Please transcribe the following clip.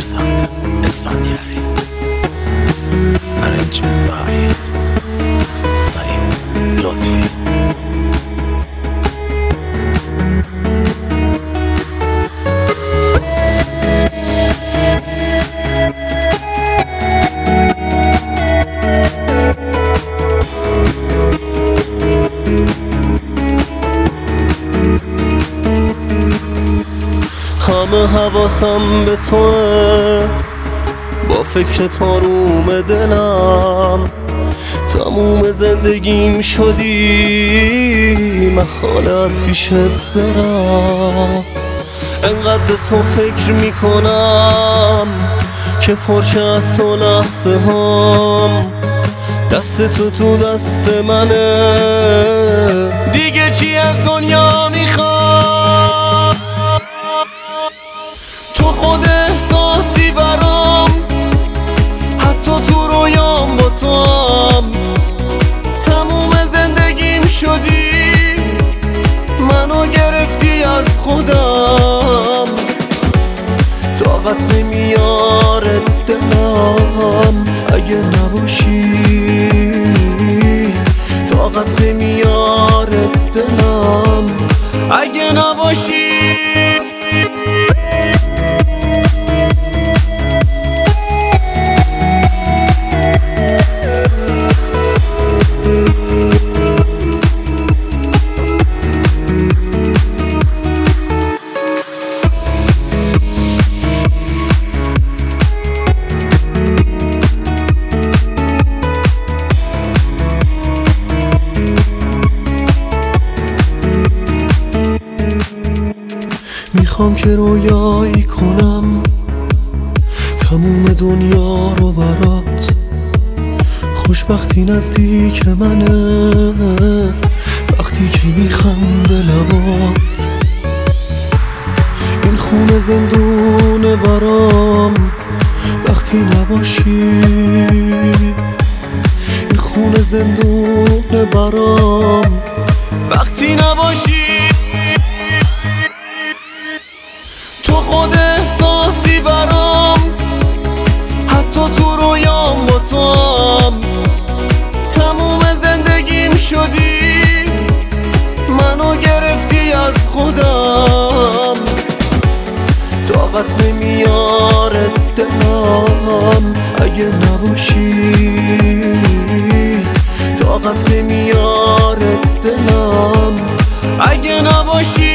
Prasad Esfandiari. Arrangement by Saeed Lotfi. همه حواسم به توه، با فکر تاروم دلم تموم زندگیم شدی، محاله از پیشت برم. انقدر به تو فکر میکنم که پرشه از تو لحظه هم، دست تو دست منه، دیگه چی از دنیا میخوام؟ تو خود احساسی برام، حتی تو رویام با تو هم، تموم زندگیم شدی، منو گرفتی از خودم. طاقت نمیاره دلم اگه نباشی، طاقت نمیاره دلم اگه نباشی. میخوام که رویایی کنم تموم دنیا رو برات، خوشبختی نزدیک منه وقتی که میخنده لبات. این خونه زندونه برام وقتی نباشی، این خونه زندونه برام وقتی نباشی. تو خود احساسی برام، حتی تو رویام با تو هم، تموم زندگیم شدی، منو گرفتی از خودم. طاقت نمیاره دلم اگه نباشی، طاقت نمیاره دلم اگه نباشی.